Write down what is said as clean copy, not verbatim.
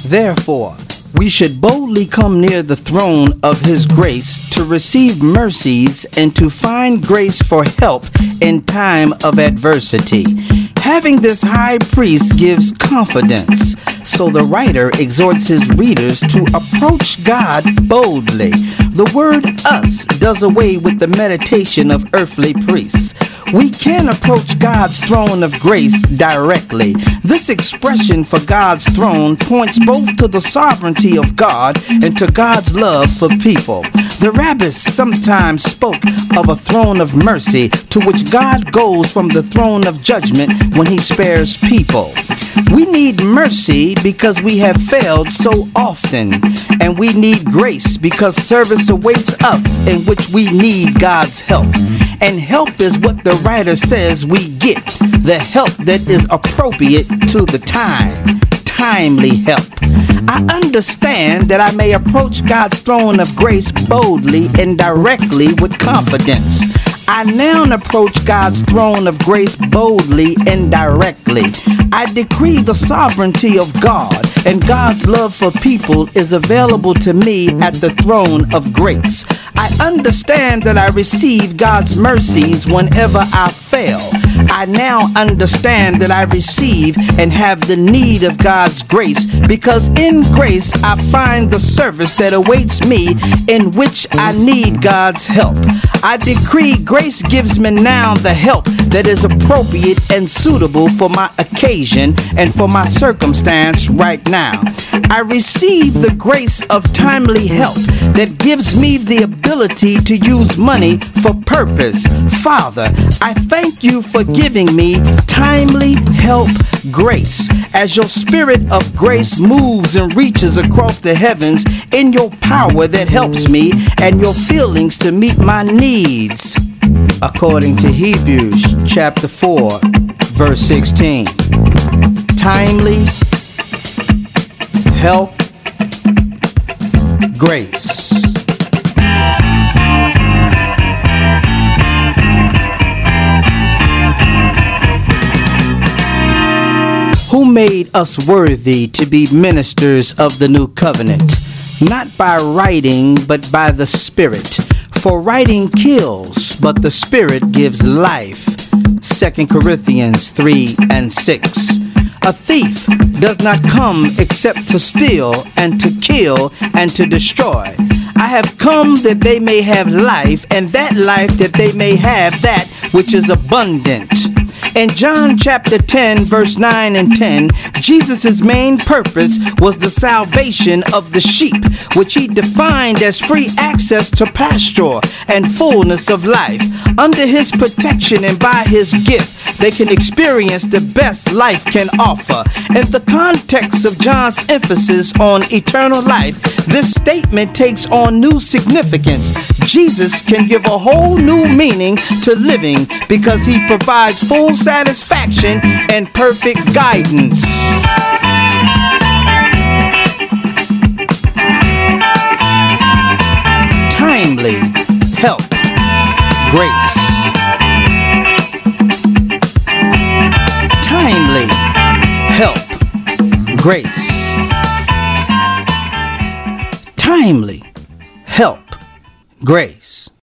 Therefore, we should boldly come near the throne of His grace to receive mercies and to find grace for help in time of adversity. Having this high priest gives confidence, so the writer exhorts his readers to approach God boldly. The word us does away with the meditation of earthly priests. We can approach God's throne of grace directly. This expression for God's throne points both to the sovereignty of God and to God's love for people. The rabbis sometimes spoke of a throne of mercy to which God goes from the throne of judgment when He spares people. We need mercy because we have failed so often, and we need grace because service awaits us in which we need God's help. And help is what the writer says we get, the help that is appropriate to the time. Timely help. I understand that I may approach God's throne of grace boldly and directly with confidence. I now approach God's throne of grace boldly and directly. I decree the sovereignty of God and God's love for people is available to me at the throne of grace. I understand that I receive God's mercies whenever I fail. I now understand that I receive and have the need of God's grace because in grace I find the service that awaits me in which I need God's help. I decree grace gives me now the help that is appropriate and suitable for my occasion and for my circumstance right now. I receive the grace of timely help that gives me the ability to use money for purpose. Father, I thank you for giving me timely help grace. As your spirit of grace moves and reaches across the heavens in your power that helps me and your feelings to meet my needs. According to Hebrews chapter 4, verse 16. Timely help grace. Who made us worthy to be ministers of the new covenant, not by writing, but by the Spirit. For writing kills, but the Spirit gives life. 2 Corinthians 3 and 6. A thief does not come except to steal and to kill and to destroy. I have come that they may have life, and that life that they may have that which is abundant. In John chapter 10, verse 9 and 10, Jesus' main purpose was the salvation of the sheep, which he defined as free access to pasture and fullness of life. Under his protection and by his gift, they can experience the best life can offer. In the context of John's emphasis on eternal life, this statement takes on new significance. Jesus can give a whole new meaning to living because he provides full satisfaction and perfect guidance. Timely help grace. Timely help grace. Timely help grace.